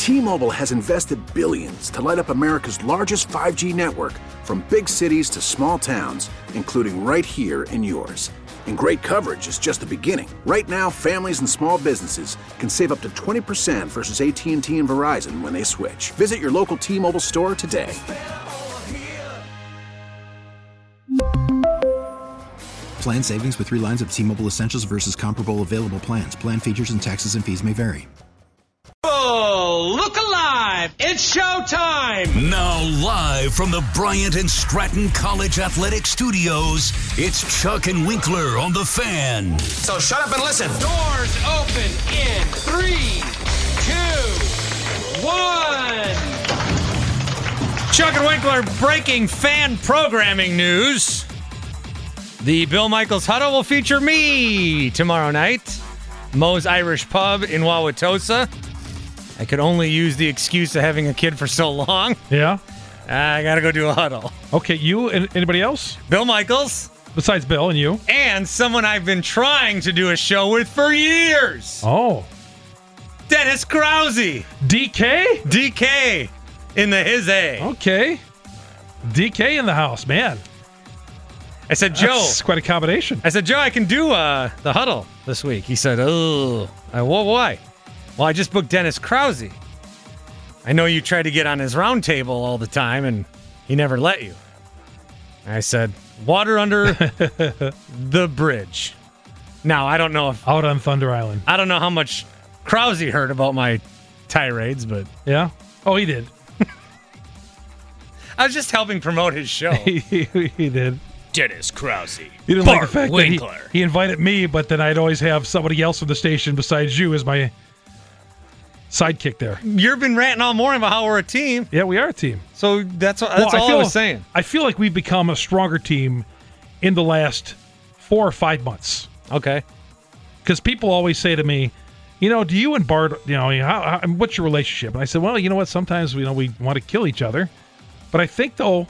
T-Mobile has invested billions to light up America's largest 5G network, from big cities to small towns, including right here in yours. And great coverage is just the beginning. Right now, families and small businesses can save up to 20% versus AT&T and Verizon when they switch. Visit your local T-Mobile store today. Plan savings with 3 lines of T-Mobile Essentials versus comparable available plans. Plan features and taxes and fees may vary. Oh, look alive! It's showtime! Now live from the Bryant and Stratton College Athletic Studios, it's Chuck and Winkler on The Fan. So shut up and listen. Doors open in 3, 2, 1. Chuck and Winkler breaking fan programming news. The Bill Michaels Huddle will feature me tomorrow night. Moe's Irish Pub in Wauwatosa. I could only use the excuse of having a kid for so long. Yeah? I got to go do a huddle. Okay, you and anybody else? Bill Michaels. Besides Bill and you? And someone I've been trying to do a show with for years. Oh. Dennis Krause. DK? DK in the his A. Okay. DK in the house, man. I said, Joe. That's quite a combination. I said, Joe, I can do the huddle this week. He said, oh. Why? Well, I just booked Dennis Krause. I know you try to get on his round table all the time, and he never let you. I said, water under the bridge. Now, I don't know if... Out on Thunder Island. I don't know how much Krause heard about my tirades, but... Yeah? Oh, he did. I was just helping promote his show. He did. Dennis Krause. He didn't like the fact Winkler. that he invited me, but then I'd always have somebody else from the station besides you as my sidekick there. You've been ranting all morning about how we're a team. Yeah, we are a team. So that's all I was saying. I feel like we've become a stronger team in the last 4 or 5 months. Okay. Because people always say to me, do you and Bart, what's your relationship? And I said, well, you know what? Sometimes we want to kill each other. But I think, though,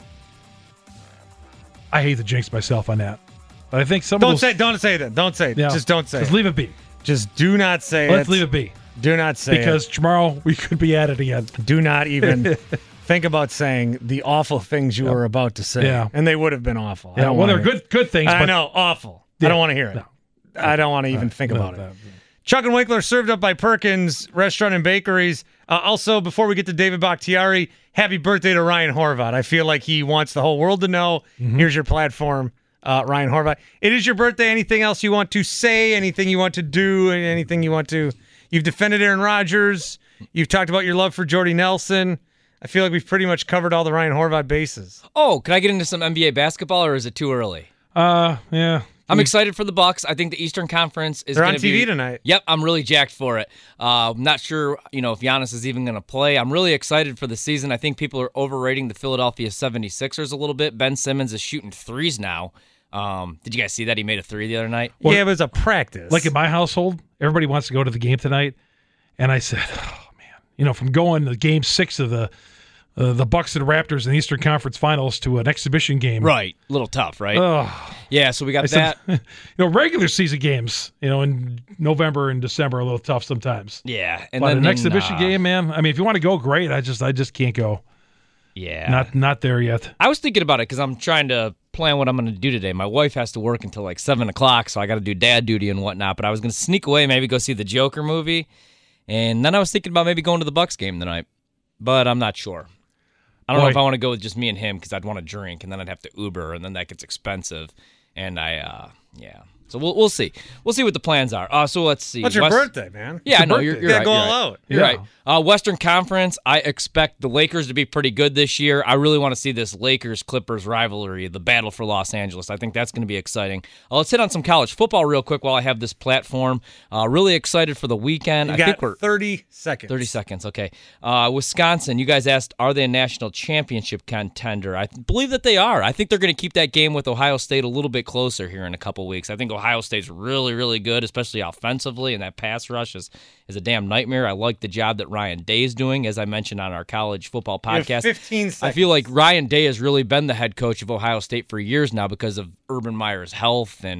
I hate to jinx myself on that. But I think Don't say that. Don't say it. Yeah, just don't say it. Just leave it be. Just do not say it. Let's leave it be. Do not say because tomorrow we could be at it again. Do not even think about saying the awful things you were about to say. Yeah. And they would have been awful. Yeah, well, they're good things. I but know, awful. Yeah. I don't want to hear it. No. I don't want to even think about it. Chuck and Winkler served up by Perkins Restaurant and Bakeries. Also, before we get to David Bakhtiari, happy birthday to Ryan Horvat. I feel like he wants the whole world to know. Mm-hmm. Here's your platform, Ryan Horvat. It is your birthday. Anything else you want to say? Anything you want to do? Anything you want to... You've defended Aaron Rodgers. You've talked about your love for Jordy Nelson. I feel like we've pretty much covered all the Ryan Horvat bases. Oh, can I get into some NBA basketball, or is it too early? Yeah. I'm excited for the Bucks. I think the Eastern Conference is going to be... They're on TV tonight. Yep, I'm really jacked for it. I'm not sure, if Giannis is even going to play. I'm really excited for the season. I think people are overrating the Philadelphia 76ers a little bit. Ben Simmons is shooting threes now. Did you guys see that? He made a three the other night. Well, yeah, it was a practice. Like in my household, everybody wants to go to the game tonight. And I said, oh, man, from going to Game 6 of the Bucks and Raptors in the Eastern Conference Finals to an exhibition game. Right. A little tough, right? Yeah, so we got that. Regular season games, in November and December are a little tough sometimes. Yeah. And but then an exhibition game, man, if you want to go, great. I just can't go. Yeah. Not there yet. I was thinking about it because I'm trying to plan what I'm going to do today. My wife has to work until like 7 o'clock, so I got to do dad duty and whatnot. But I was going to sneak away, maybe go see the Joker movie. And then I was thinking about maybe going to the Bucks game tonight. But I'm not sure. I don't know if I want to go with just me and him because I'd want to drink, and then I'd have to Uber, and then that gets expensive. And yeah. So we'll see. We'll see what the plans are. So let's see. What's your birthday, man? Yeah, no, you're you gotta right. Go all out. You're right. Western Conference, I expect the Lakers to be pretty good this year. I really want to see this Lakers-Clippers rivalry, the battle for Los Angeles. I think that's going to be exciting. Let's hit on some college football real quick while I have this platform. Really excited for the weekend. I think we're 30 seconds. 30 seconds, okay. Wisconsin, you guys asked, are they a national championship contender? I believe that they are. I think they're going to keep that game with Ohio State a little bit closer here in a couple weeks. I think Ohio State's really, really good, especially offensively, and that pass rush is a damn nightmare. I like the job that Ryan Day is doing, as I mentioned on our college football podcast. 15 seconds. I feel like Ryan Day has really been the head coach of Ohio State for years now because of Urban Meyer's health and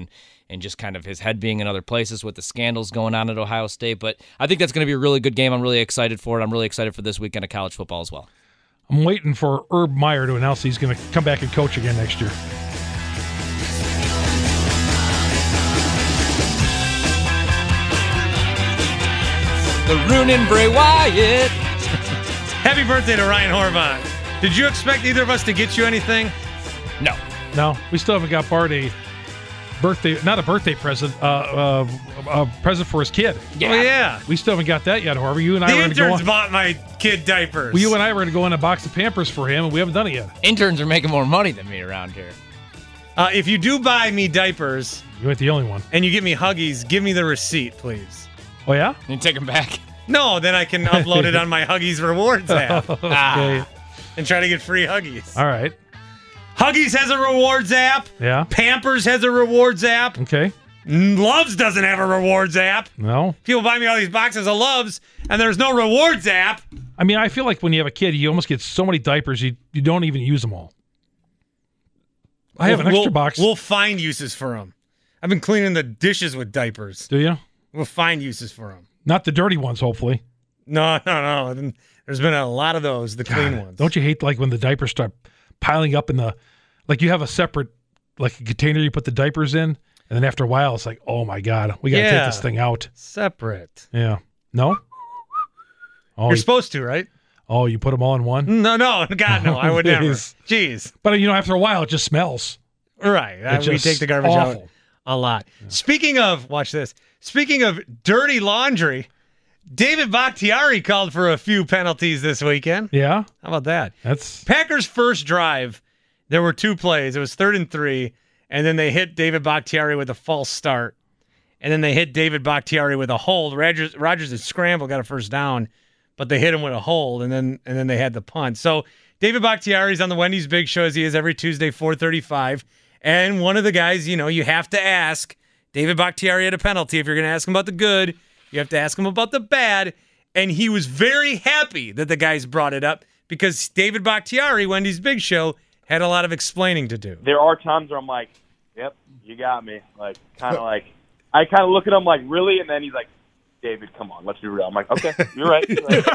and just kind of his head being in other places with the scandals going on at Ohio State. But I think that's going to be a really good game. I'm really excited for it. I'm really excited for this weekend of college football as well. I'm waiting for Herb Meyer to announce he's going to come back and coach again next year. The Roonin' Bray Wyatt. Happy birthday to Ryan Horvath. Did you expect either of us to get you anything? No, we still haven't got Bart a birthday, not a birthday present, a present for his kid. Yeah. Oh, yeah. We still haven't got that yet, Harvey. You and I The were going to interns go bought my kid diapers. Well, you and I were going to go in a box of Pampers for him, and we haven't done it yet. Interns are making more money than me around here. If you do buy me diapers, you ain't the only one, and you get me Huggies, give me the receipt, please. Oh, yeah? You take them back? No, then I can upload it on my Huggies Rewards app. Okay. And try to get free Huggies. All right. Huggies has a rewards app. Yeah. Pampers has a rewards app. Okay. Loves doesn't have a rewards app. No. People buy me all these boxes of Loves, and there's no rewards app. I mean, I feel like when you have a kid, you almost get so many diapers, you don't even use them all. I have an extra box. We'll find uses for them. I've been cleaning the dishes with diapers. Do you? We'll find uses for them. Not the dirty ones, hopefully. No. There's been a lot of those, the clean ones. Don't you hate like when the diapers start piling up in the, like you have a separate, like a container you put the diapers in, and then after a while it's like, oh my God, we got to take this thing out. Separate. Yeah. No? Oh, You're supposed to, right? Oh, you put them all in one? No, God, no. I would never. Jeez. But, after a while, it just smells. Right. We take the garbage out a lot. Yeah. Speaking of dirty laundry, David Bakhtiari called for a few penalties this weekend. Yeah? How about that? That's Packers' first drive, there were 2 plays. It was 3rd and 3, and then they hit David Bakhtiari with a false start. And then they hit David Bakhtiari with a hold. Rodgers had scrambled, got a first down, but they hit him with a hold, and then they had the punt. So David Bakhtiari's on the Wendy's Big Show as he is every Tuesday, 4:35. And one of the guys, you have to ask. David Bakhtiari had a penalty. If you're going to ask him about the good, you have to ask him about the bad. And he was very happy that the guys brought it up because David Bakhtiari, Wendy's Big Show, had a lot of explaining to do. There are times where I'm like, yep, you got me. I kind of look at him like, really? And then he's like, David, come on, let's be real. I'm like, okay, you're right.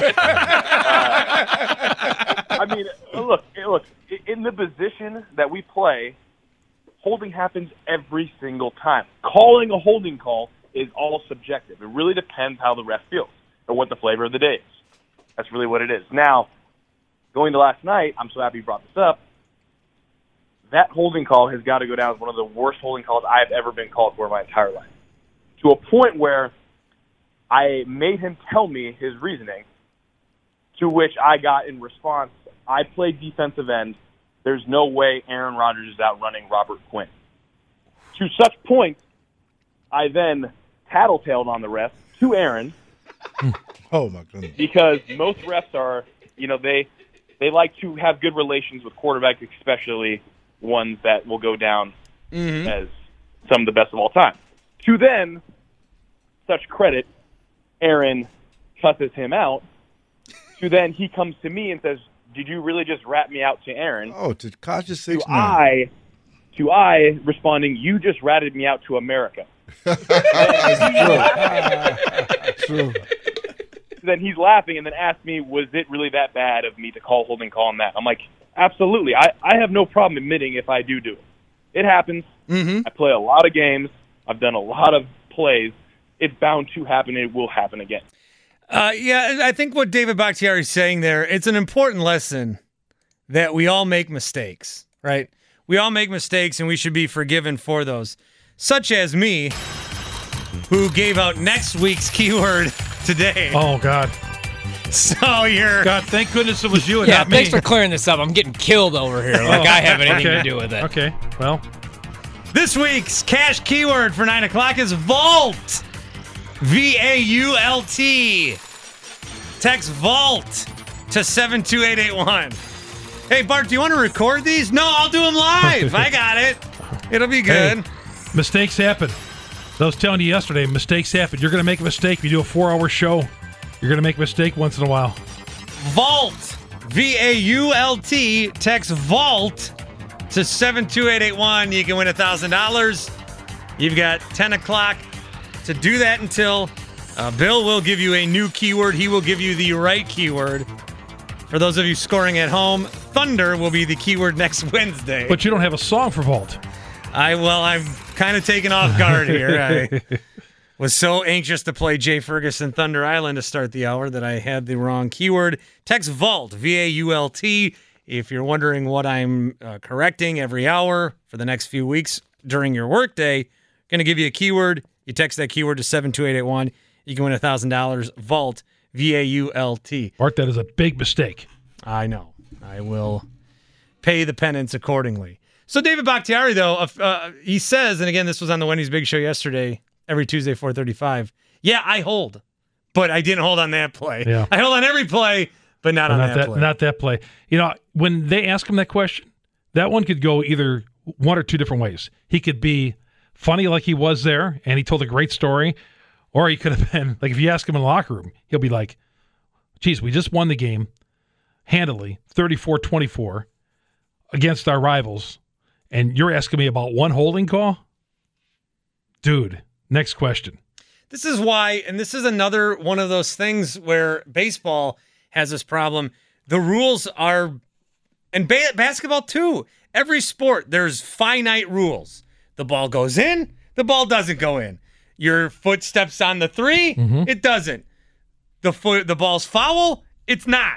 Look, in the position that we play, holding happens every single time. Calling a holding call is all subjective. It really depends how the ref feels or what the flavor of the day is. That's really what it is. Now, going to last night, I'm so happy you brought this up. That holding call has got to go down as one of the worst holding calls I've ever been called for in my entire life. To a point where I made him tell me his reasoning, to which I got in response, I played defensive end. There's no way Aaron Rodgers is outrunning Robert Quinn. To such point, I then tattletaled on the ref to Aaron. Oh, my goodness. Because most refs are, they like to have good relations with quarterbacks, especially ones that will go down as some of the best of all time. To then, such credit, Aaron cusses him out. To then he comes to me and says, did you really just rat me out to Aaron? Oh, to Kaja 6'9". To I responding, you just ratted me out to America. True. Then he's laughing and then asked me, was it really that bad of me to call holding call on that? I'm like, absolutely. I have no problem admitting if I do it. It happens. I play a lot of games. I've done a lot of plays. It's bound to happen. It will happen again. I think what David Bakhtiari is saying there, it's an important lesson that we all make mistakes, right? We all make mistakes, and we should be forgiven for those. Such as me, who gave out next week's keyword today. Oh, God. So you're... God, thank goodness it was you and not me. Thanks for clearing this up. I'm getting killed over here. I have anything to do with it. Okay, well. This week's cash keyword for 9 o'clock is vault. V-A-U-L-T. Text vault to 72881. Hey, Bart, do you want to record these? No, I'll do them live. I got it. It'll be good. Hey, mistakes happen. I was telling you yesterday, mistakes happen. You're going to make a mistake if you do a 4-hour show. You're going to make a mistake once in a while. Vault. V-A-U-L-T. Text vault to 72881. You can win $1,000. You've got 10 o'clock to do that until Bill will give you a new keyword. He will give you the right keyword. For those of you scoring at home, Thunder will be the keyword next Wednesday. But you don't have a song for Vault. I'm kind of taken off guard here. I was so anxious to play Jay Ferguson Thunder Island to start the hour that I had the wrong keyword. Text VAULT, V-A-U-L-T, if you're wondering what I'm correcting every hour for the next few weeks during your workday. Going to give you a keyword. You text that keyword to 72881. You can win $1,000. VAULT, V-A-U-L-T. Bart, that is a big mistake. I know. I will pay the penance accordingly. So David Bakhtiari, though, he says, and again, this was on the Wendy's Big Show yesterday, every Tuesday, 4:35. Yeah, I hold, but I didn't hold on that play. Yeah. I hold on every play, but not on that play. Not that play. You know, when they ask him that question, that one could go either one or two different ways. He could be funny like he was there, and he told a great story, or he could have been, like if you ask him in the locker room, he'll be like, geez, we just won the game handily, 34-24 against our rivals, and you're asking me about one holding call? Dude, next question. This is why, and this is another one of those things where baseball has this problem. The rules are, and basketball too, every sport, there's finite rules. The ball goes in, the ball doesn't go in. Your foot steps on the three, it doesn't. The ball's foul, it's not.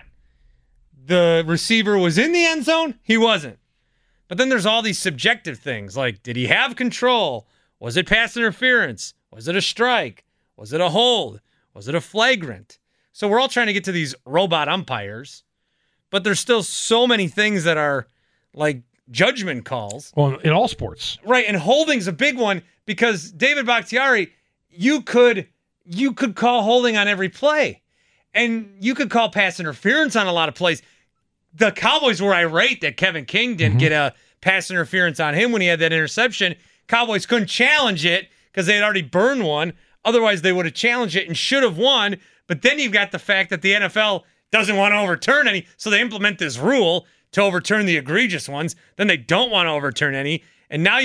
The receiver was in the end zone, he wasn't. But then there's all these subjective things, like did he have control? Was it pass interference? Was it a strike? Was it a hold? Was it a flagrant? So we're all trying to get to these robot umpires, but there's still so many things that are like judgment calls. Well, in all sports. Right, and holding's a big one because David Bakhtiari, you could call holding on every play. And you could call pass interference on a lot of plays. The Cowboys were irate that Kevin King didn't get a pass interference on him when he had that interception. Cowboys couldn't challenge it because they had already burned one. Otherwise, they would have challenged it and should have won. But then you've got the fact that the NFL doesn't want to overturn any, so they implement this rule to overturn the egregious ones. Then they don't want to overturn any. And now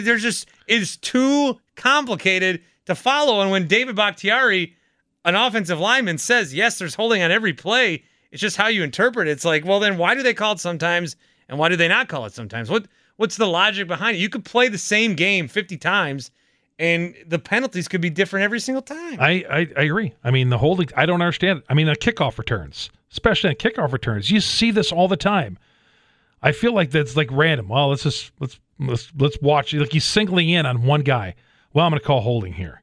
it's too complicated to follow. And when David Bakhtiari, an offensive lineman, says, yes, there's holding on every play, it's just how you interpret it. It's like, well, then why do they call it sometimes and why do they not call it sometimes? What's the logic behind it? You could play the same game 50 times and the penalties could be different every single time. I agree. I mean, the holding, I don't understand it. I mean, kickoff returns, especially on kickoff returns, you see this all the time. I feel like that's like random. Well, let's watch. Like he's singling in on one guy. Well, I'm going to call holding here.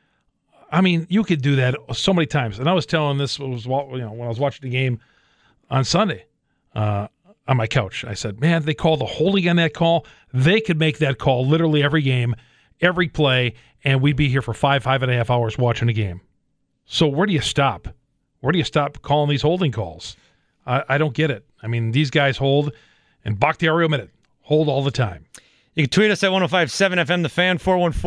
I mean, you could do that so many times. And I was telling this when I was watching the game on Sunday on my couch. I said, man, they call the holding on that call. They could make that call literally every game, every play, and we'd be here for 5.5 hours watching the game. So where do you stop? Where do you stop calling these holding calls? I don't get it. I mean, these guys hold, and Bakhtiari omitted, hold all the time. You can tweet us at 105.7 FM, The Fan,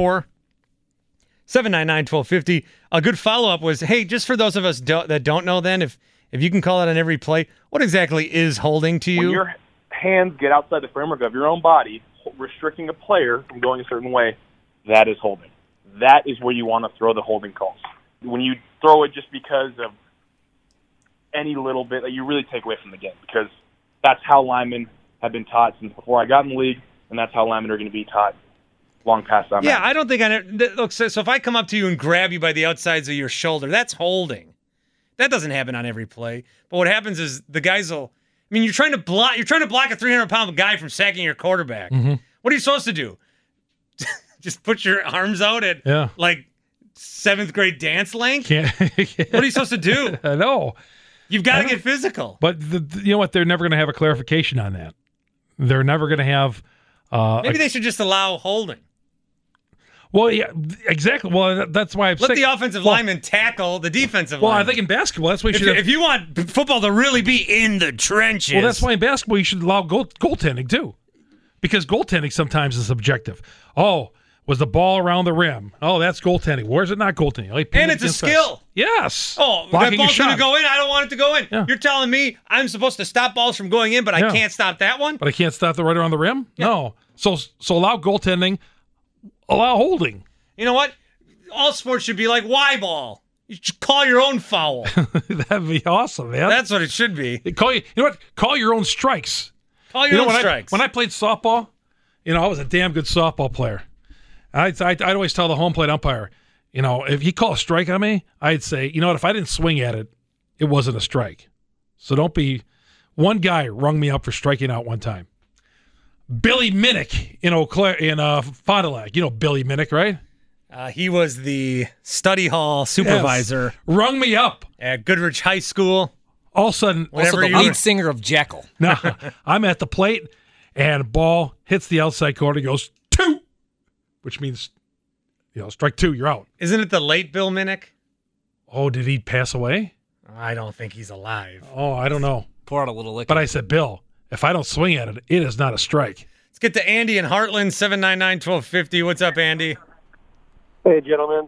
414-799-1250. A good follow-up was, hey, just for those of us that don't know then, if you can call it on every play, what exactly is holding to you? When your hands get outside the framework of your own body, restricting a player from going a certain way, that is holding. That is where you want to throw the holding calls. When you throw it just because of any little bit, you really take away from the game because that's how linemen have been taught since before I got in the league, and that's how linemen are going to be taught long past that. Yeah, I don't think look, so if I come up to you and grab you by the outsides of your shoulder, that's holding. That doesn't happen on every play. But what happens is the guys will, I mean, you're trying to block a 300-pound guy from sacking your quarterback. Mm-hmm. What are you supposed to do? Just put your arms out at like 7th grade dance length? What are you supposed to do? I know. You've got to get physical. But you know what? They're never going to have a clarification on that. They're never going to have. Maybe they should just allow holding. Well, yeah, exactly. Well, that's why let the offensive lineman tackle the defensive lineman. Well, I think in basketball, that's why you should. If you want football to really be in the trenches. Well, that's why in basketball you should allow goaltending too, because goaltending sometimes is subjective. Oh, was the ball around the rim? Oh, that's goaltending. Where's it not goaltending? And it's a skill. Yes. Oh, that ball's going to go in. I don't want it to go in. Yeah. You're telling me I'm supposed to stop balls from going in, but I can't stop that one? But I can't stop the right around the rim? Yeah. No. So allow goaltending. allow holding. You know what? All sports should be like Y-ball. You should call your own foul. That'd be awesome, man. That's what it should be. You know what? Call your own strikes. Call your own strikes. When I played softball, I was a damn good softball player. I'd always tell the home plate umpire, if he called a strike on me, I'd say, you know what? If I didn't swing at it, it wasn't a strike. So don't be. One guy rung me up for striking out one time. Billy Minnick in Fond du Lac. You know Billy Minnick, right? He was the study hall supervisor. Yes. Rung me up at Goodrich High School. All of a sudden, also the lead singer of Jekyll. No, I'm at the plate, and ball hits the outside corner. Goes 2, which means, strike 2, you're out. Isn't it the late Bill Minnick? Oh, did he pass away? I don't think he's alive. Oh, I don't know. Pour out a little liquor. But I said, Bill, if I don't swing at it, it is not a strike. Let's get to Andy in Heartland, 799-1250. What's up, Andy? Hey, gentlemen.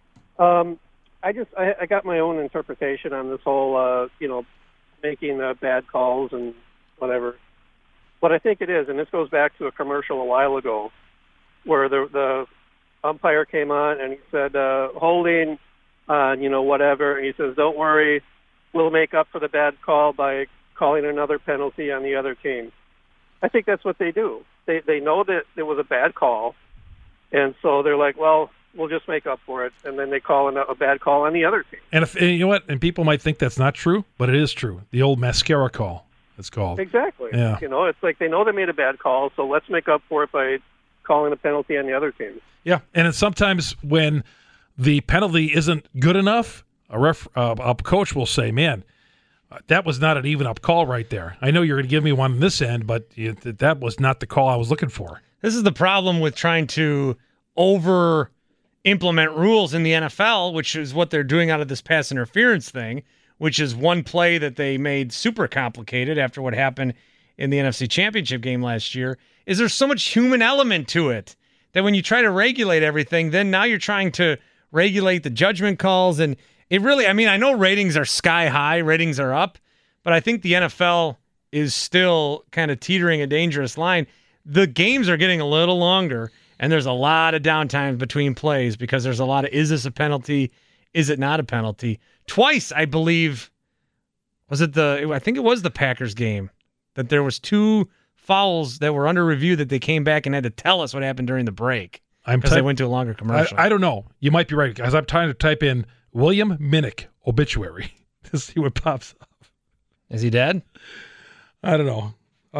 I got my own interpretation on this whole, making bad calls and whatever. What I think it is, and this goes back to a commercial a while ago, where the umpire came on and he said, holding, whatever. And he says, don't worry, we'll make up for the bad call by calling another penalty on the other team. I think that's what they do. They know that it was a bad call, and so they're like, well, we'll just make up for it, and then they call a bad call on the other team. And you know what? And people might think that's not true, but it is true. The old mascara call, it's called. Exactly. Yeah. It's like they know they made a bad call, so let's make up for it by calling a penalty on the other team. Yeah, and it's sometimes when the penalty isn't good enough, a coach will say, man, that was not an even-up call right there. I know you're going to give me one on this end, but that was not the call I was looking for. This is the problem with trying to over-implement rules in the NFL, which is what they're doing out of this pass interference thing, which is one play that they made super complicated after what happened in the NFC Championship game last year, is there's so much human element to it that when you try to regulate everything, then now you're trying to regulate the judgment calls. And it really, I know ratings are sky high, ratings are up, but I think the NFL is still kind of teetering a dangerous line. The games are getting a little longer, and there's a lot of downtime between plays because there's a lot of, is this a penalty? Is it not a penalty? Twice, I believe, I think it was the Packers game, that there was 2 fouls that were under review that they came back and had to tell us what happened during the break because they went to a longer commercial. I don't know. You might be right, because I'm trying to type in William Minnick obituary to see what pops up. Is he dead? I don't know.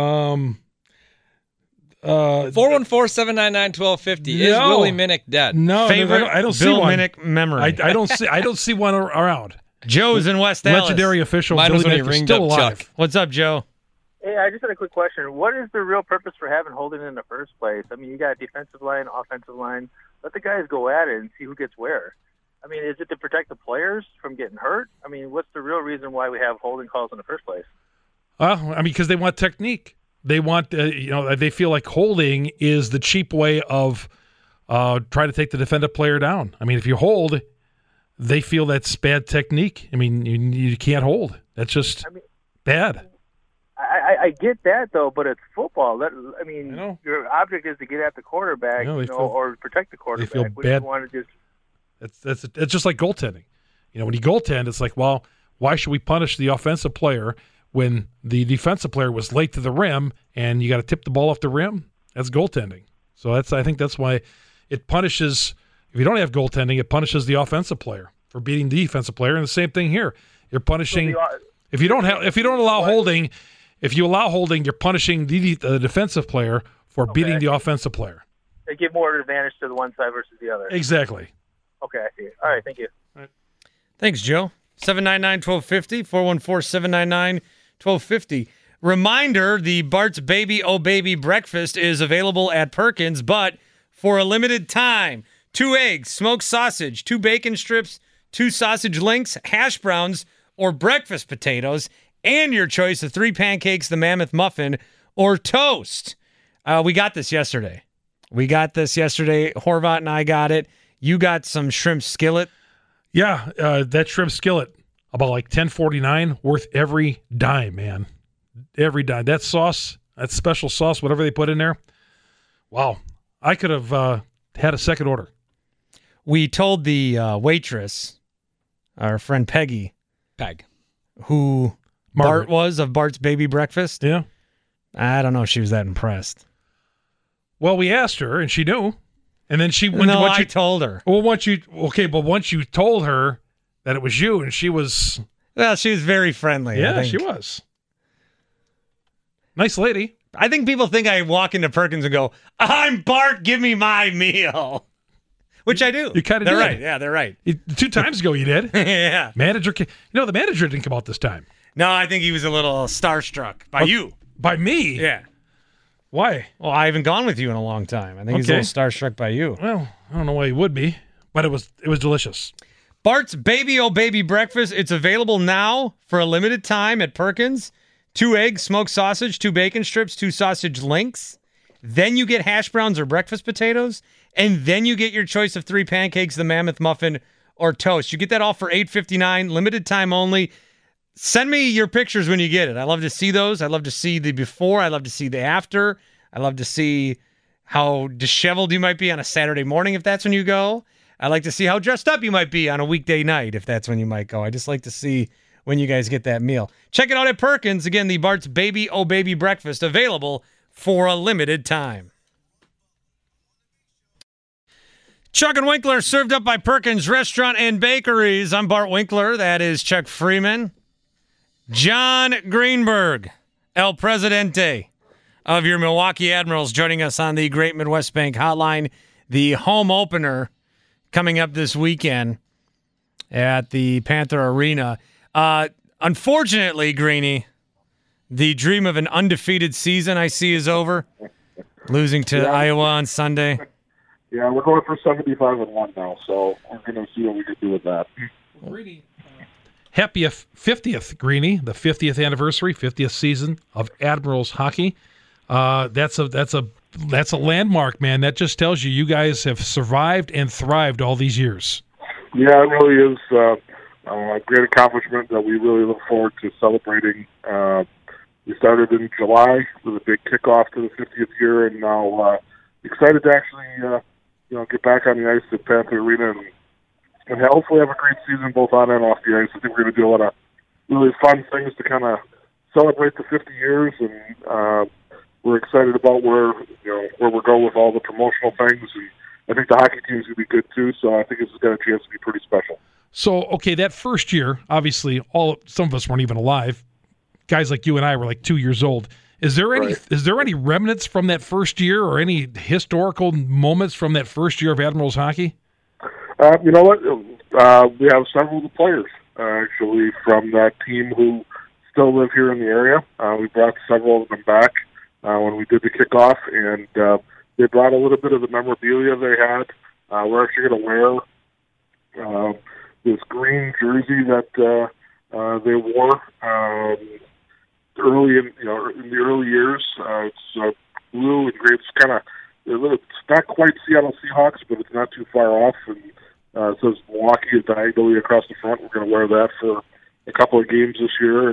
414-799-1250. Is Willie Minnick dead? No, favorite I don't see Bill one. Minnick memory. I don't see one around. Joe's in West Dallas. Legendary official Mine was Billy when he Minnick is ringed still up alive. Chuck. What's up, Joe? Hey, I just had a quick question. What is the real purpose for having holding in the first place? You got defensive line, offensive line. Let the guys go at it and see who gets where. Is it to protect the players from getting hurt? What's the real reason why we have holding calls in the first place? Because they want technique. They want, they feel like holding is the cheap way of trying to take the defensive player down. If you hold, they feel that's bad technique. You can't hold. That's just bad. I get that, though, but it's football. Your object is to get at the quarterback, or protect the quarterback. They feel bad. Want to just... It's just like goaltending. When you goaltend, it's like, well, why should we punish the offensive player when the defensive player was late to the rim and you got to tip the ball off the rim? That's goaltending. So I think that's why it punishes. If you don't have goaltending, it punishes the offensive player for beating the defensive player. And the same thing here. You're punishing if you don't allow holding. If you allow holding, you're punishing the defensive player for beating the offensive player. They give more advantage to the one side versus the other. Exactly. Okay, I see. All right, thank you. All right. Thanks, Joe. 799-1250, 414-799-1250. Reminder, the Bart's Baby Oh Baby breakfast is available at Perkins, but for a limited time. 2 eggs, smoked sausage, 2 bacon strips, 2 sausage links, hash browns, or breakfast potatoes, and your choice of 3 pancakes, the Mammoth Muffin, or toast. We got this yesterday. Horvat and I got it. You got some shrimp skillet. Yeah, that shrimp skillet, about like $10.49, worth every dime, man. Every dime. That sauce, that special sauce, whatever they put in there, wow. I could have had a second order. We told the waitress, our friend Peggy, who Margaret Bart was of Bart's Baby Breakfast. Yeah. I don't know if she was that impressed. Well, we asked her, and she knew. And then she I told her. Well, once you told her that it was you, and she was. Well, she was very friendly. Yeah, she was. Nice lady. I think people think I walk into Perkins and go, "I'm Bart, give me my meal," which I do. You kind of did. They're right. Yeah, they're right. 2 times ago, you did. Yeah. Manager, the manager didn't come out this time. No, I think he was a little starstruck by you. By me? Yeah. Why? Well, I haven't gone with you in a long time. I think he's a little starstruck by you. Well, I don't know why he would be, but it was delicious. Bart's Baby O Baby Breakfast. It's available now for a limited time at Perkins. 2 eggs, smoked sausage, 2 bacon strips, 2 sausage links. Then you get hash browns or breakfast potatoes. And then you get your choice of 3 pancakes, the mammoth muffin, or toast. You get that all for $8.59, limited time only. Send me your pictures when you get it. I love to see those. I love to see the before. I love to see the after. I love to see how disheveled you might be on a Saturday morning if that's when you go. I like to see how dressed up you might be on a weekday night if that's when you might go. I just like to see when you guys get that meal. Check it out at Perkins. Again, the Bart's Baby O Baby Breakfast, available for a limited time. Chuck and Winkler, served up by Perkins Restaurant and Bakeries. I'm Bart Winkler. That is Chuck Freeman. John Greenberg, El Presidente of your Milwaukee Admirals, joining us on the Great Midwest Bank Hotline. The home opener coming up this weekend at the Panther Arena. Unfortunately, Greeny, the dream of an undefeated season I see is over. Losing to Iowa on Sunday. Yeah, we're going for 75-1 now, so we're going to see what we can do with that. Greeny. Happy 50th, Greeny, the 50th anniversary, 50th season of Admirals hockey. That's a landmark, man. That just tells you guys have survived and thrived all these years. Yeah, it really is a great accomplishment that we really look forward to celebrating. We started in July with a big kickoff to the 50th year, and now excited to actually get back on the ice at Panther Arena and hopefully have a great season both on and off the ice. I think we're going to do a lot of really fun things to kind of celebrate the 50 years, and we're excited about where we're going with all the promotional things. And I think the hockey team's going to be good too, so I think it's got a chance to be pretty special. So, okay, that first year, obviously, some of us weren't even alive. Guys like you and I were like 2 years old. Is there any remnants from that first year, or any historical moments from that first year of Admirals hockey? You know what? We have several of the players actually from that team who still live here in the area. We brought several of them back when we did the kickoff, and they brought a little bit of the memorabilia they had. We're actually going to wear this green jersey that they wore early in the early years. It's blue and gray. It's not quite Seattle Seahawks, but it's not too far off. And it says Milwaukee diagonally across the front. We're going to wear that for a couple of games this year.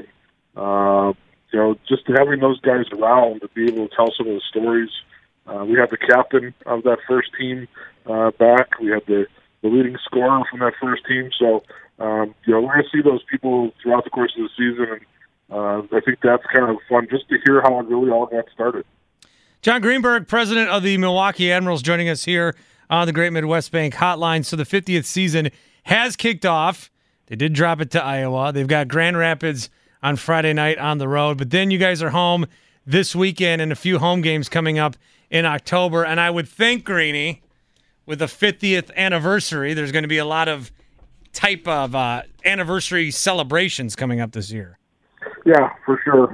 And just having those guys around to be able to tell some of the stories. We had the captain of that first team back. We had the leading scorer from that first team. So, we're going to see those people throughout the course of the season. And I think that's kind of fun just to hear how it really all got started. John Greenberg, president of the Milwaukee Admirals, joining us here on the Great Midwest Bank Hotline. So the 50th season has kicked off. They did drop it to Iowa. They've got Grand Rapids on Friday night on the road. But then you guys are home this weekend and a few home games coming up in October. And I would think, Greeny, with the 50th anniversary, there's going to be a lot of type of anniversary celebrations coming up this year. Yeah, for sure.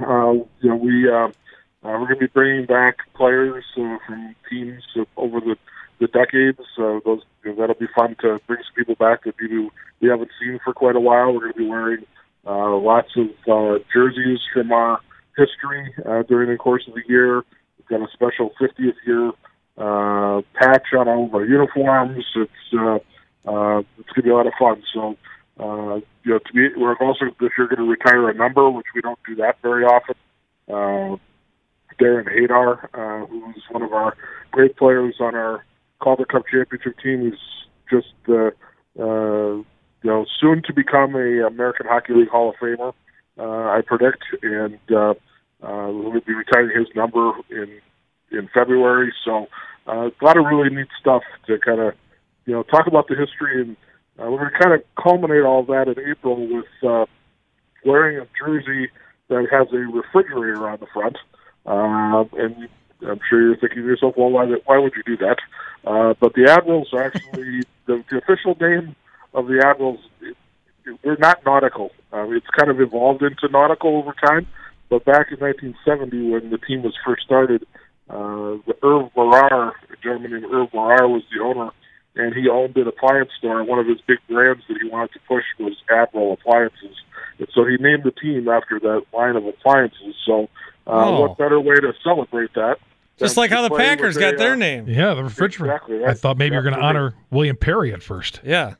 We're going to be bringing back players from teams over the decades. That'll be fun to bring some people back that we haven't seen for quite a while. We're going to be wearing lots of jerseys from our history during the course of the year. We've got a special 50th year patch on all of our uniforms. It's going to be a lot of fun. So, we're also this year going to retire a number, which we don't do that very often. Darren Hadar, who's one of our great players on our Calder Cup championship team. He's just soon to become a American Hockey League Hall of Famer, I predict, and we'll be retiring his number in February. So a lot of really neat stuff to kind of talk about the history, and we're going to kind of culminate all that in April with wearing a jersey that has a refrigerator on the front, and I'm sure you're thinking to yourself, well, why would you do that? But the Admirals are actually the official name of the Admirals. We're not nautical. It's kind of evolved into nautical over time. But back in 1970, when the team was first started, the Irv Morar, a gentleman named Irv Morar, was the owner, and he owned an appliance store. One of his big brands that he wanted to push was Admiral Appliances. And so he named the team after that line of appliances. So what better way to celebrate that? Just like how the Packers got their name. Yeah, the refrigerator. Exactly, right? I thought maybe you were going to honor William Perry at first. Yeah.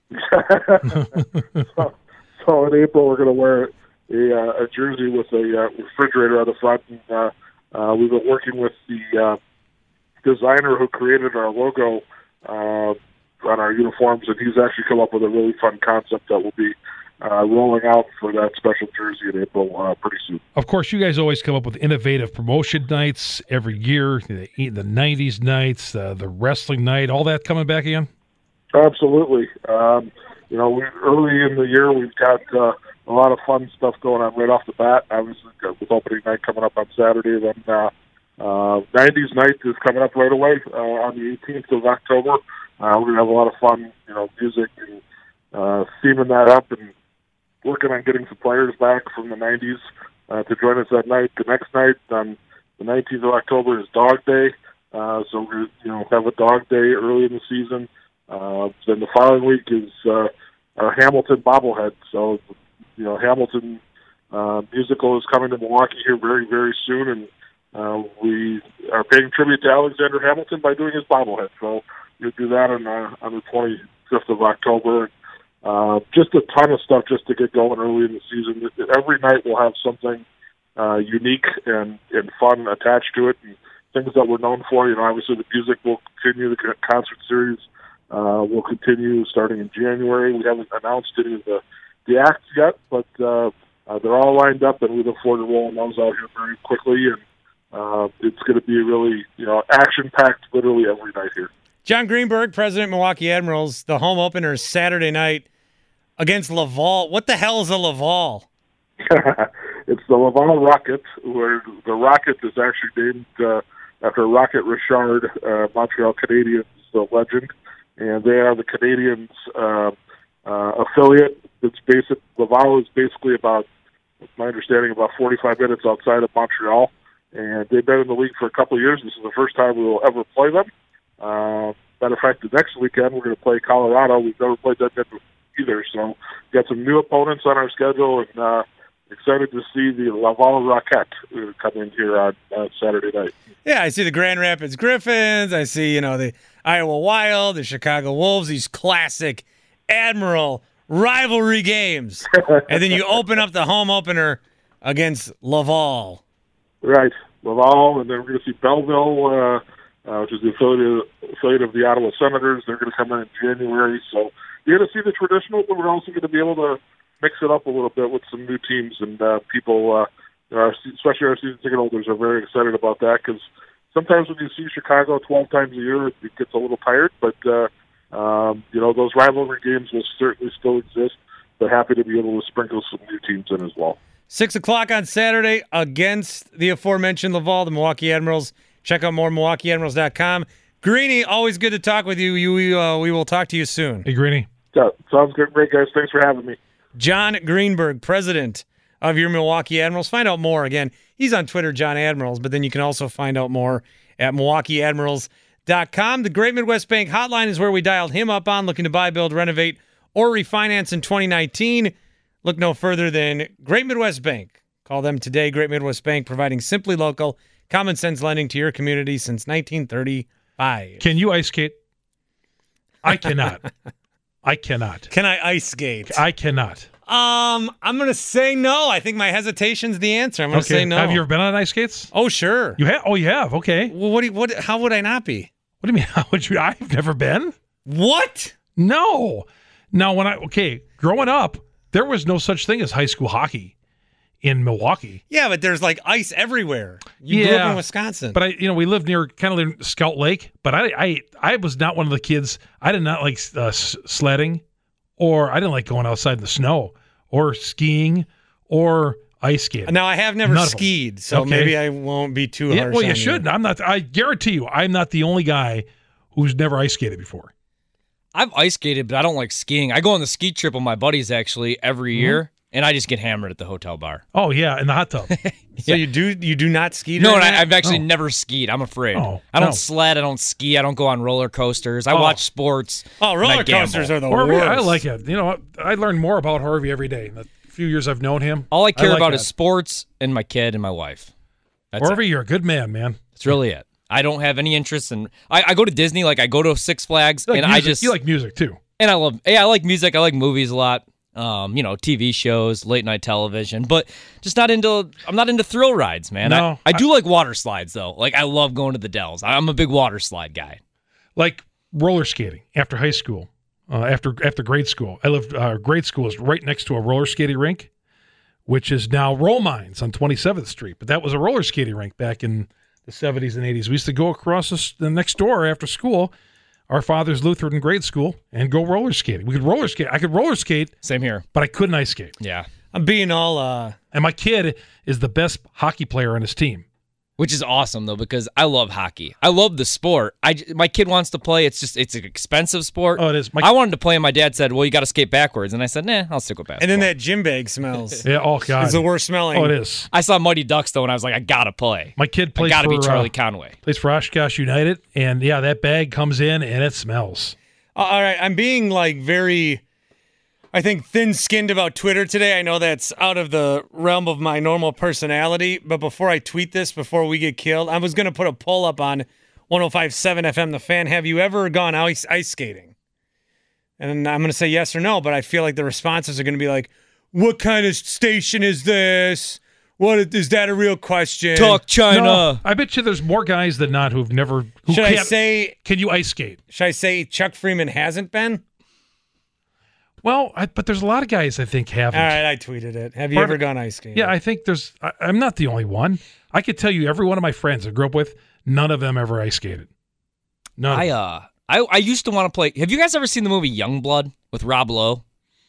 So in April, we're going to wear a jersey with a refrigerator on the front. And, we've been working with the designer who created our logo on our uniforms, and he's actually come up with a really fun concept that will be rolling out for that special jersey in April pretty soon. Of course, you guys always come up with innovative promotion nights every year, the 90s nights, the wrestling night, all that coming back again? Absolutely. Early in the year, we've got a lot of fun stuff going on right off the bat. Obviously, with opening night coming up on Saturday, then 90s night is coming up right away on the 18th of October. We're going to have a lot of fun, music and theming that up and working on getting some players back from the 90s to join us that night. The next night, on the 19th of October, is Dog Day. So we're going to have a Dog Day early in the season. Then the following week is our Hamilton bobblehead. So, Hamilton musical is coming to Milwaukee here very, very soon, and we are paying tribute to Alexander Hamilton by doing his bobblehead. So we'll do that on the 25th of October. Just a ton of stuff just to get going early in the season. Every night we'll have something unique and fun attached to it, and things that we're known for. Obviously the music will continue, the concert series will continue starting in January. We haven't announced any of the acts yet, but they're all lined up, and we look forward to rolling those out here very quickly. And it's going to be really, action-packed literally every night here. John Greenberg, president, Milwaukee Admirals. The home opener is Saturday night against Laval. What the hell is a Laval? It's the Laval Rocket, where the Rocket is actually named after Rocket Richard, Montreal Canadiens legend, and they are the Canadiens affiliate. Laval is basically about, my understanding, about 45 minutes outside of Montreal, and they've been in the league for a couple of years. This is the first time we will ever play them. Matter of fact, the next weekend we're going to play Colorado. We've never played that either, so we've got some new opponents on our schedule, and excited to see the Laval Rocket come in here on Saturday night. Yeah, I see the Grand Rapids Griffins. I see, the Iowa Wild, the Chicago Wolves, these classic Admiral rivalry games. And then you open up the home opener against Laval. Right, Laval, and then we're going to see Belleville, which is the affiliate of the Ottawa Senators. They're going to come in January. So you're going to see the traditional, but we're also going to be able to mix it up a little bit with some new teams. And people, especially our season ticket holders, are very excited about that, because sometimes when you see Chicago 12 times a year, it gets a little tired. But, those rivalry games will certainly still exist. But happy to be able to sprinkle some new teams in as well. 6 o'clock on Saturday against the aforementioned Laval, the Milwaukee Admirals. Check out more MilwaukeeAdmirals.com. Greeny, always good to talk with you. We will talk to you soon. Hey, Greeny. Yeah, sounds good. Great, guys. Thanks for having me. John Greenberg, president of your Milwaukee Admirals. Find out more. Again, he's on Twitter, John Admirals, but then you can also find out more at MilwaukeeAdmirals.com. The Great Midwest Bank hotline is where we dialed him up on, looking to buy, build, renovate, or refinance in 2019. Look no further than Great Midwest Bank. Call them today. Great Midwest Bank, providing simply local, common sense lending to your community since 1935. Can you ice skate? I cannot. I cannot. Can I ice skate? I cannot. I'm going to say no. I think my hesitation's the answer. I'm going to say no. Have you ever been on ice skates? Oh, sure. You have? Oh, you have. Okay. Well, how would I not be? What do you mean? How would you? I've never been. What? No. Now, growing up, there was no such thing as high school hockey in Milwaukee. Yeah, but there's like ice everywhere. You grew up in Wisconsin. But we lived near Scout Lake, but I was not one of the kids. I did not like sledding, or I didn't like going outside in the snow or skiing or ice skating. Now, I have never skied, so maybe I won't be too harsh. Well, you should. I guarantee you, I'm not the only guy who's never ice skated before. I've ice skated, but I don't like skiing. I go on the ski trip with my buddies actually every year, and I just get hammered at the hotel bar. Oh yeah, in the hot tub. So you do not ski? No, and I've actually never skied. I'm afraid. I don't sled. I don't ski. I don't go on roller coasters. I watch sports. Oh, roller coasters are the worst. I like it. I learn more about Harvey every day. In the few years I've known him, all I care about is sports and my kid and my wife. Harvey, you're a good man. That's really it. I don't have any interest in. I go to Disney, like I go to Six Flags, and you like music too. And I like music. I like movies a lot. TV shows, late night television, but just I'm not into thrill rides, man. No, I do like water slides though. Like I love going to the Dells. I'm a big water slide guy. Like roller skating after high school, after grade school. Grade school is right next to a roller skating rink, which is now Roll Mines on 27th Street. But that was a roller skating rink back in the 70s and 80s. We used to go across the next door after school, our father's Lutheran grade school, and go roller skating. We could roller skate. I could roller skate. Same here. But I couldn't ice skate. Yeah. I'm being all... And my kid is the best hockey player on his team. Which is awesome, though, because I love hockey. I love the sport. My kid wants to play. It's an expensive sport. Oh, it is. I wanted to play, and my dad said, well, you got to skate backwards. And I said, nah, I'll stick with basketball. And then that gym bag smells. Yeah, oh, God. It's the worst smelling. Oh, it is. I saw Mighty Ducks, though, and I was like, I got to play. My kid plays got to be Charlie Conway. Plays for Oshkosh United, and, yeah, that bag comes in, and it smells. All right, I'm being, very... I think thin-skinned about Twitter today. I know that's out of the realm of my normal personality, but before I tweet this, before we get killed, I was going to put a poll up on 105.7 FM The Fan. Have you ever gone ice skating? And I'm going to say yes or no, but I feel like the responses are going to be like, what kind of station is this? What is that a real question? Talk China. No, I bet you there's more guys than not who've never... Can you ice skate? Should I say Chuck Freeman hasn't been? Well, but there's a lot of guys I think haven't. All right, I tweeted it. Have you ever gone ice skating? Yeah, I think I'm not the only one. I could tell you every one of my friends I grew up with, none of them ever ice skated. None. I used to want to play. Have you guys ever seen the movie Youngblood with Rob Lowe?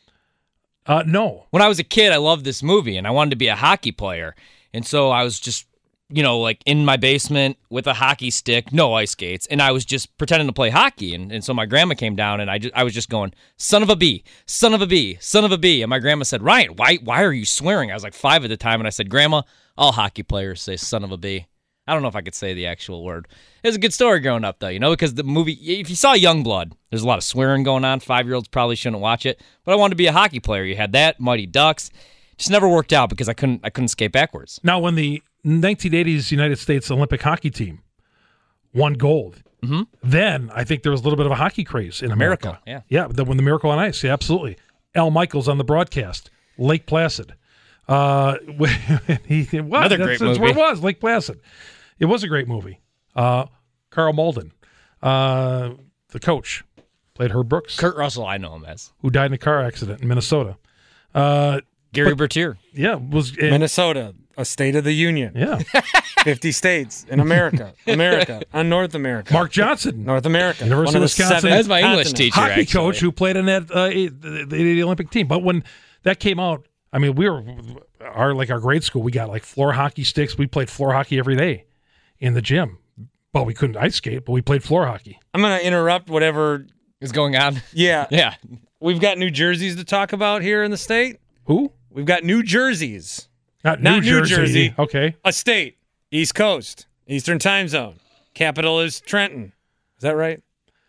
No. When I was a kid, I loved this movie, and I wanted to be a hockey player. And so I was just, in my basement with a hockey stick, no ice skates, and I was just pretending to play hockey. And so my grandma came down, and I was just going, son of a bee, son of a bee, son of a bee. And my grandma said, Ryan, why are you swearing? I was like 5 at the time, and I said, Grandma, all hockey players say son of a bee. I don't know if I could say the actual word. It was a good story growing up, though, because the movie, if you saw Youngblood, there's a lot of swearing going on. 5-year-olds probably shouldn't watch it. But I wanted to be a hockey player. You had that, Mighty Ducks. Just never worked out because I couldn't skate backwards. Now, when the 1980s United States Olympic hockey team won gold, then I think there was a little bit of a hockey craze in America. Miracle, yeah, when the Miracle on Ice, yeah, absolutely. Al Michaels on the broadcast, Lake Placid. Another great movie. That's where it was, Lake Placid. It was a great movie. Carl Malden, the coach, played Herb Brooks. Kurt Russell, I know him as. Who died in a car accident in Minnesota. Gary Bertier. Yeah. Minnesota, a state of the union. Yeah. 50 states in America. On North America. Mark Johnson. North America. University of Wisconsin. That's my English teacher, hockey coach who played in that the Olympic team. But when that came out, I mean, we were, our grade school, we got floor hockey sticks. We played floor hockey every day in the gym. Well, we couldn't ice skate, but we played floor hockey. I'm going to interrupt whatever is going on. Yeah. Yeah. We've got New Jerseys to talk about here in the state. Who? We've got New Jerseys. Not New Jersey. Okay. A state. East Coast. Eastern time zone. Capital is Trenton. Is that right?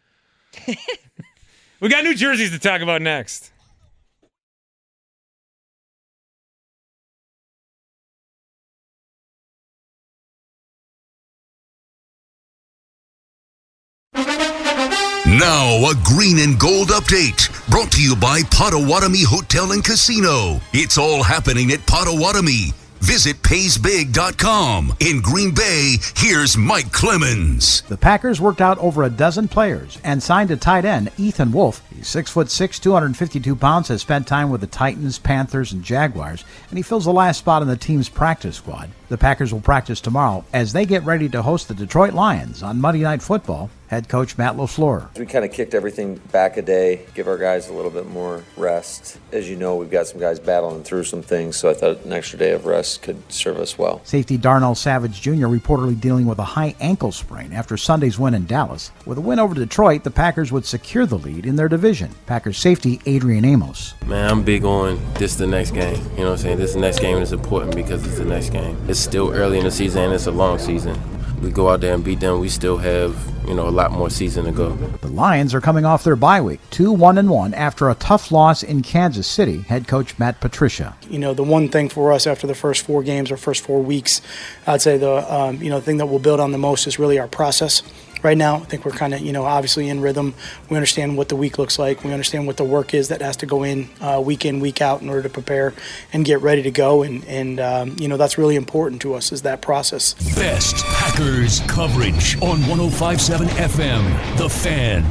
We got New Jerseys to talk about next. Now, a green and gold update brought to you by Potawatomi Hotel and Casino. It's all happening at Potawatomi. Visit PaysBig.com. In Green Bay, here's Mike Clemens. The Packers worked out over a dozen players and signed a tight end, Ethan Wolf. He's 6'6", 252 pounds, has spent time with the Titans, Panthers, and Jaguars, and he fills the last spot on the team's practice squad. The Packers will practice tomorrow as they get ready to host the Detroit Lions on Monday Night Football. Head coach Matt LaFleur. We kind of kicked everything back a day, give our guys a little bit more rest. As you know, we've got some guys battling through some things, so I thought an extra day of rest could serve us well. Safety Darnell Savage Jr. reportedly dealing with a high ankle sprain after Sunday's win in Dallas. With a win over Detroit, the Packers would secure the lead in their division. Packers safety Adrian Amos. Man, I'm big on this the next game. You know what I'm saying? This the next game is important because it's the next game. It's still early in the season and it's a long season. We go out there and beat them, we still have, a lot more season to go. The Lions are coming off their bye week, 2-1-1 after a tough loss in Kansas City. Head coach Matt Patricia. The one thing for us after the first 4 games or first 4 weeks, I'd say the thing that we'll build on the most is really our process. Right now, I think we're kind of, obviously in rhythm. We understand what the week looks like. We understand what the work is that has to go in, week out in order to prepare and get ready to go. And that's really important to us is that process. Best Packers coverage on 105.7 FM, The Fan.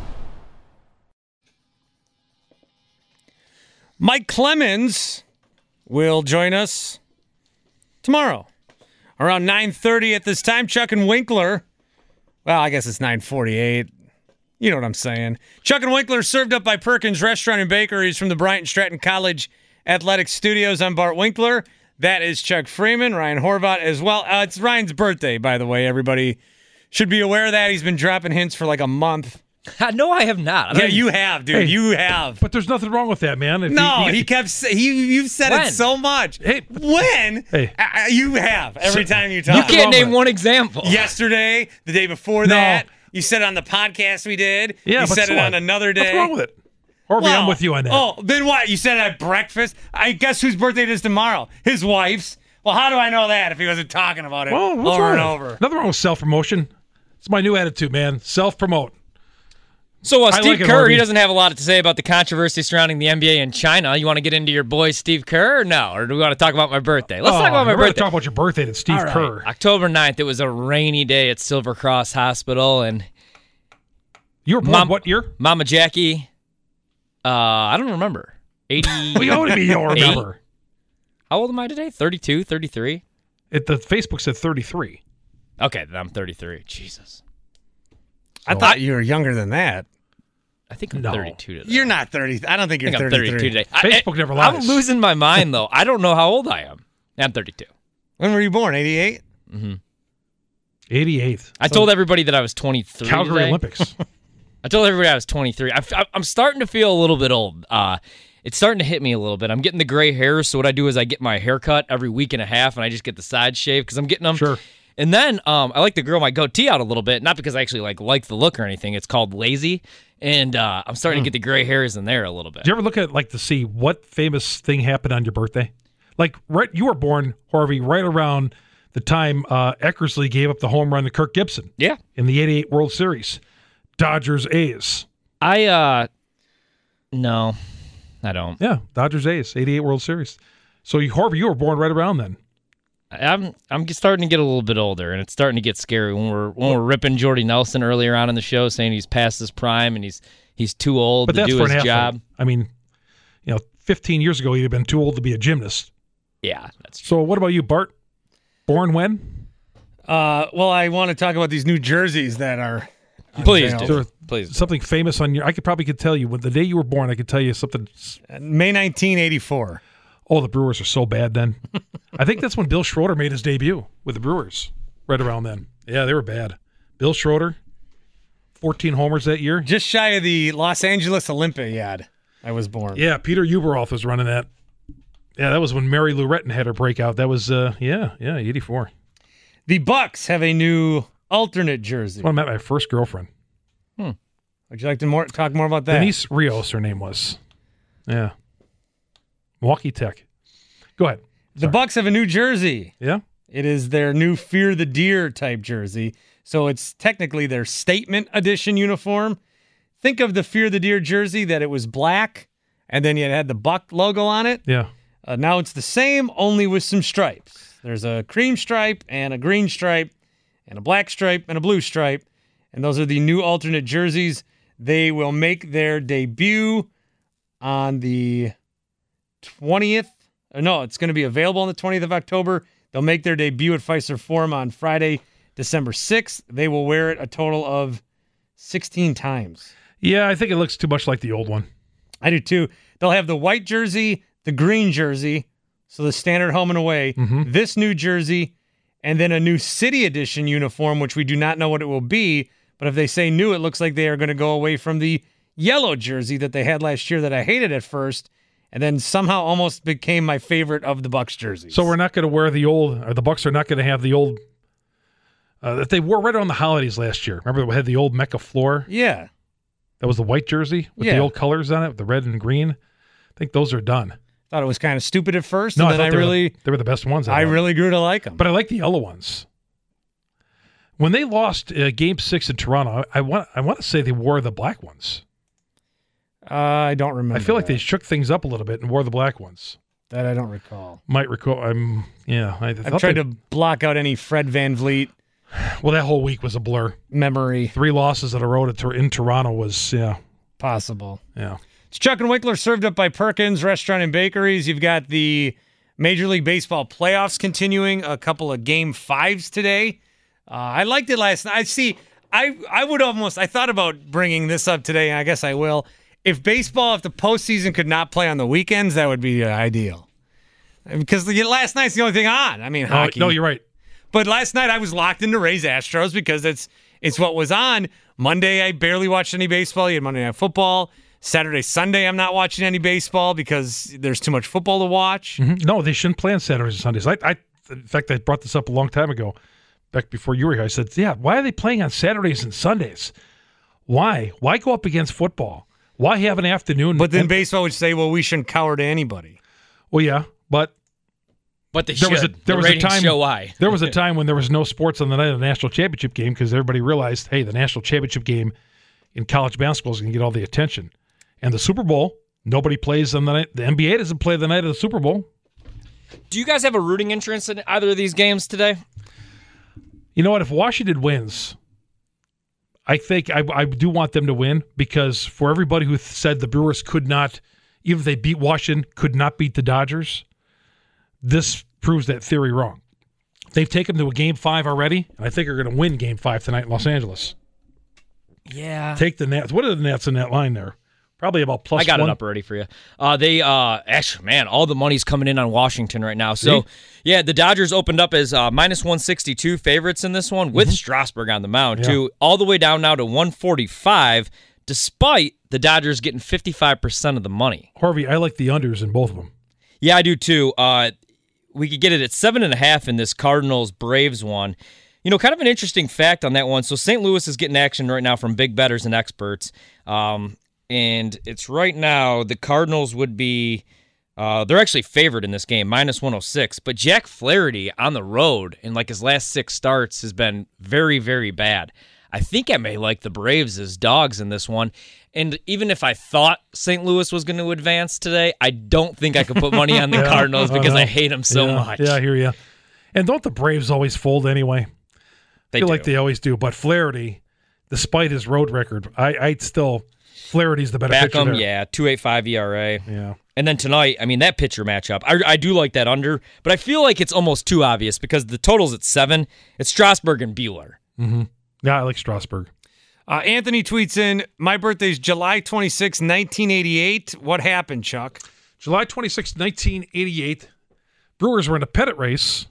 Mike Clemens will join us tomorrow around 9:30 at this time. Chuck and Winkler. Well, I guess it's 9:48. You know what I'm saying. Chuck and Winkler served up by Perkins Restaurant and Bakeries from the Bryant and Stratton College Athletic Studios. I'm Bart Winkler. That is Chuck Freeman, Ryan Horvat as well. It's Ryan's birthday, by the way. Everybody should be aware of that. He's been dropping hints for like a month. No, I have not. You have, dude. Hey, you have. But there's nothing wrong with that, man. You've said when? it so much. Hey, when? Hey. You have. Every time you talk. You can't name one example. Yesterday, the day before that. You said it on the podcast we did. Yeah, you said it on another day. What's wrong with it? Harvey, I'm with you on that. Oh, then what? You said it at breakfast? I guess whose birthday it is tomorrow? His wife's. Well, how do I know that if he wasn't talking about it over and over? Nothing wrong with self-promotion. It's my new attitude, man. Self-promote. So Steve Kerr, he doesn't have a lot to say about the controversy surrounding the NBA in China. You want to get into your boy Steve Kerr or no? Or do we want to talk about my birthday? Let's talk about my birthday. Talk about your birthday to Steve Kerr. October 9th, it was a rainy day at Silver Cross Hospital. And you were born what year? Mama Jackie, I don't remember. 80. What do you mean you don't remember? How old am I today? 32, 33? The Facebook said 33. Okay, then I'm 33. Jesus. I thought you were younger than that. I think I'm 32 today. You're not 30. I don't think you're 33. I'm 32 today. Facebook never lies. I'm losing my mind, though. I don't know how old I am. I'm 32. When were you born? 88? Mm-hmm. 88. I told everybody that I was 23 Calgary today. Olympics. I told everybody I was 23. I'm starting to feel a little bit old. It's starting to hit me a little bit. I'm getting the gray hairs, so what I do is I get my hair cut every week and a half, and I just get the side shave because I'm getting them. Sure. And then I like to grow my goatee out a little bit, not because I actually like the look or anything. It's called lazy, and I'm starting to get the gray hairs in there a little bit. Do you ever look at to see what famous thing happened on your birthday? You were born, Harvey, right around the time Eckersley gave up the home run to Kirk Gibson. Yeah. In the '88 World Series, Dodgers A's. No, I don't. Yeah, Dodgers A's '88 World Series. So Harvey, you were born right around then. I'm starting to get a little bit older, and it's starting to get scary when we're ripping Jordy Nelson earlier on in the show, saying he's past his prime and he's too old to do his job. I mean, 15 years ago he'd have been too old to be a gymnast. Yeah, that's true. So what about you, Bart? Born when? Well, I want to talk about these new jerseys that are. Please do. Please. Something famous on your. I could tell you when the day you were born. I could tell you something. May 1984. Oh, the Brewers are so bad then. I think that's when Bill Schroeder made his debut with the Brewers, right around then. Yeah, they were bad. Bill Schroeder, 14 homers that year. Just shy of the Los Angeles Olympiad, I was born. Yeah, Peter Ueberroth was running that. Yeah, that was when Mary Lou Retton had her breakout. That was, 84. The Bucks have a new alternate jersey. Well, I met my first girlfriend. Would you like to talk more about that? Denise Rios, her name was. Yeah. Milwaukee Tech. Go ahead. The Bucks have a new jersey. Yeah? It is their new Fear the Deer type jersey. So it's technically their statement edition uniform. Think of the Fear the Deer jersey that it was black, and then you had the Buck logo on it. Yeah. Now it's the same, only with some stripes. There's a cream stripe and a green stripe and a black stripe and a blue stripe. And those are the new alternate jerseys. They will make their debut on the 20th. No, it's going to be available on the 20th of October. They'll make their debut at Fiserv Forum on Friday, December 6th. They will wear it a total of 16 times. Yeah, I think it looks too much like the old one. I do too. They'll have the white jersey, the green jersey, so the standard home and away, this new jersey, and then a new City Edition uniform, which we do not know what it will be. But if they say new, it looks like they are going to go away from the yellow jersey that they had last year that I hated at first, and then somehow almost became my favorite of the Bucs jerseys. So we're not going to wear the old, or the Bucs are not going to have the old that they wore right around the holidays last year. Remember, we had the old Mecca floor? Yeah. That was the white jersey with the old colors on it, the red and green. I think those are done. Thought it was kind of stupid at first, No, and then they were the best ones. I really grew to like them. But I like the yellow ones. When they lost Game 6 in Toronto, I want to say they wore the black ones. I don't remember. I feel like they shook things up a little bit and wore the black ones. That I don't recall. Might recall. I've tried to block out any Fred VanVleet. Well, that whole week was a blur. Memory. 3 losses on the road in Toronto was, possible. Yeah. It's Chuck and Winkler, served up by Perkins Restaurant and Bakeries. You've got the Major League Baseball playoffs continuing, a couple of Game 5s today. I liked it last night. I thought about bringing this up today, and I guess I will. If the postseason could not play on the weekends, that would be ideal. Because last night's the only thing on. I mean, hockey. No, you're right. But last night I was locked into Rays Astros because it's what was on. Monday I barely watched any baseball. You had Monday Night Football. Saturday, Sunday I'm not watching any baseball because there's too much football to watch. Mm-hmm. No, they shouldn't play on Saturdays and Sundays. In fact, I brought this up a long time ago, back before you were here. I said, why are they playing on Saturdays and Sundays? Why? Why go up against football? Why have an afternoon? But then baseball would say, well, we shouldn't cower to anybody. Well, yeah, but they should. There was a time. Show why. There was a time when there was no sports on the night of the national championship game because everybody realized, hey, the national championship game in college basketball is going to get all the attention. And the Super Bowl, nobody plays on the night. The NBA doesn't play the night of the Super Bowl. Do you guys have a rooting interest in either of these games today? You know what? If Washington wins, I think I do want them to win because for everybody who said the Brewers could not, even if they beat Washington, could not beat the Dodgers, this proves that theory wrong. They've taken them to a Game 5 already, and I think they're going to win Game 5 tonight in Los Angeles. Yeah. Take the Nats. What are the Nats in that line there? Probably about +1. I got it up already for you. They actually, man, all the money's coming in on Washington right now. So, yeah, the Dodgers opened up as -162 favorites in this one with Strasburg on the mound, too, all the way down now to 145, despite the Dodgers getting 55% of the money. Harvey, I like the unders in both of them. Yeah, I do, too. We could get it at 7.5 in this Cardinals-Braves one. You know, kind of an interesting fact on that one. So St. Louis is getting action right now from big bettors and experts. And it's right now the Cardinals would be they're actually favored in this game, -106. But Jack Flaherty on the road in like his last 6 starts has been very, very bad. I think I may like the Braves as dogs in this one. And even if I thought St. Louis was going to advance today, I don't think I could put money on the Cardinals because I hate them so much. Yeah, I hear you. And don't the Braves always fold anyway? I feel like they always do. But Flaherty, despite his road record, I'd still... Flaherty's the better pitcher there. Yeah, 2.85 ERA. Yeah. And then tonight, I mean, that pitcher matchup, I do like that under, but I feel like it's almost too obvious because the total's at 7. It's Strasburg and Buehler. Mm-hmm. Yeah, I like Strasburg. Anthony tweets in, my birthday's July 26, 1988. What happened, Chuck? July 26, 1988. Brewers were in a pennant race.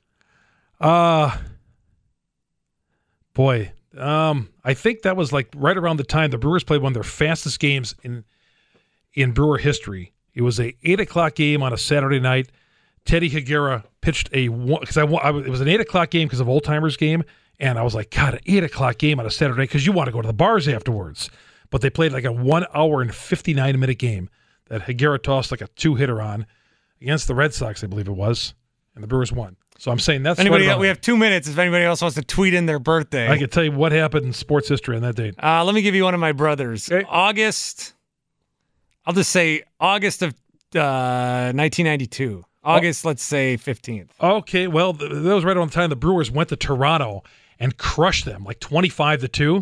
Boy, I think that was like right around the time the Brewers played one of their fastest games in Brewer history. It was a 8:00 game on a Saturday night. Teddy Higuera pitched it was an 8:00 game because of Old Timers game, and I was like, God, an 8:00 game on a Saturday because you want to go to the bars afterwards. But they played like a 1 hour and 59-minute game that Higuera tossed like a 2-hitter on against the Red Sox, I believe it was, and the Brewers won. So I'm saying that's we have 2 minutes if anybody else wants to tweet in their birthday. I can tell you what happened in sports history on that date. Let me give you one of my brothers. Okay. I'll just say August of 1992. August, let's say 15th. Okay, well, that was right around the time the Brewers went to Toronto and crushed them, like 25-2.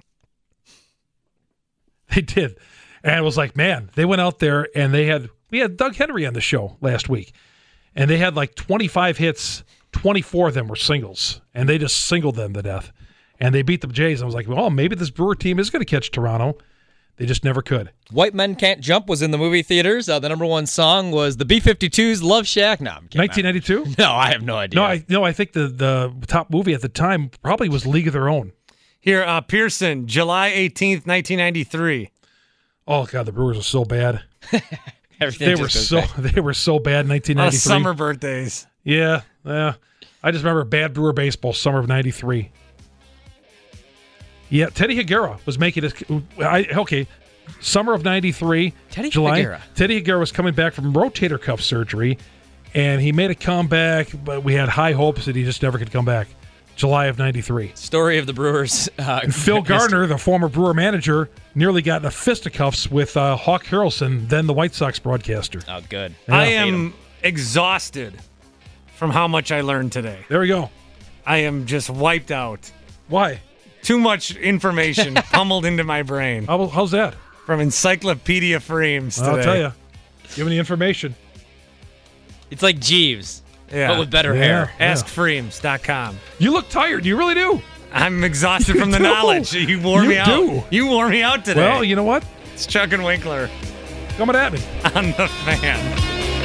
They did. And it was like, man, they went out there and we had Doug Henry on the show last week, and they had like 25 hits, 24 of them were singles, and they just singled them to death. And they beat the Jays. I was like, well, maybe this Brewer team is going to catch Toronto. They just never could. White Men Can't Jump was in the movie theaters. The number one song was the B-52s' Love Shack. No, 1992? No, I have no idea. No, I think the top movie at the time probably was League of Their Own. Here, Pearson, July 18th, 1993. Oh, God, the Brewers are so bad. They were so bad in 1993. A lot of summer birthdays. Yeah. I just remember bad Brewer baseball, summer of 93. Yeah, Teddy Higuera was making it. Summer of 93, July. Teddy Higuera was coming back from rotator cuff surgery, and he made a comeback, but we had high hopes that he just never could come back. July of 93. Story of the Brewers. And Phil Gardner, the former Brewer manager, nearly got in a fisticuffs with Hawk Harrelson, then the White Sox broadcaster. Oh, good. Yeah. I am exhausted from how much I learned today. There we go. I am just wiped out. Why? Too much information pummeled into my brain. How's that? From Encyclopedia Frames today. I'll tell you. Give me the information. It's like Jeeves, but with better hair. AskFreems.com. You look tired. You really do. I'm exhausted from the knowledge. You wore me out. You wore me out today. Well, you know what? It's Chuck and Winkler. Coming at me. On the Fan.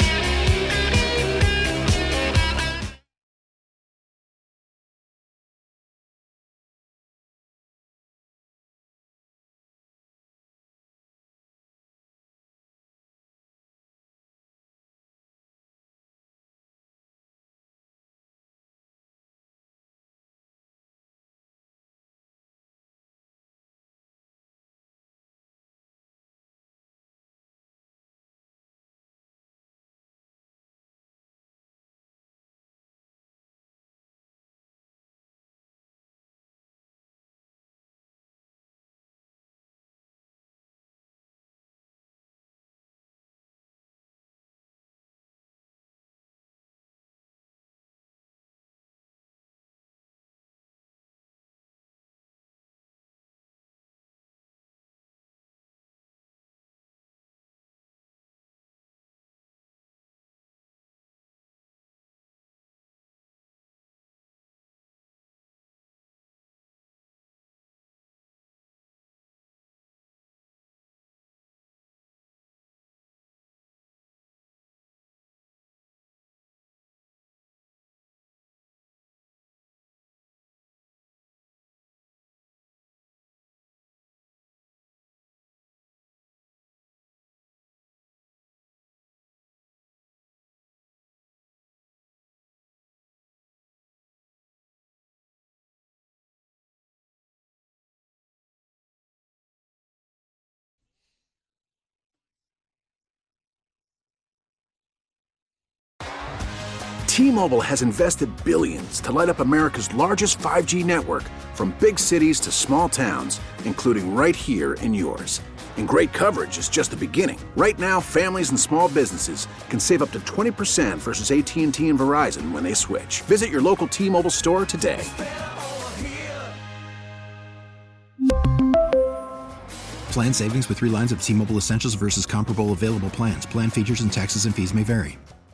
T-Mobile has invested billions to light up America's largest 5G network, from big cities to small towns, including right here in yours. And great coverage is just the beginning. Right now, families and small businesses can save up to 20% versus AT&T and Verizon when they switch. Visit your local T-Mobile store today. Plan savings with 3 lines of T-Mobile Essentials versus comparable available plans. Plan features and taxes and fees may vary.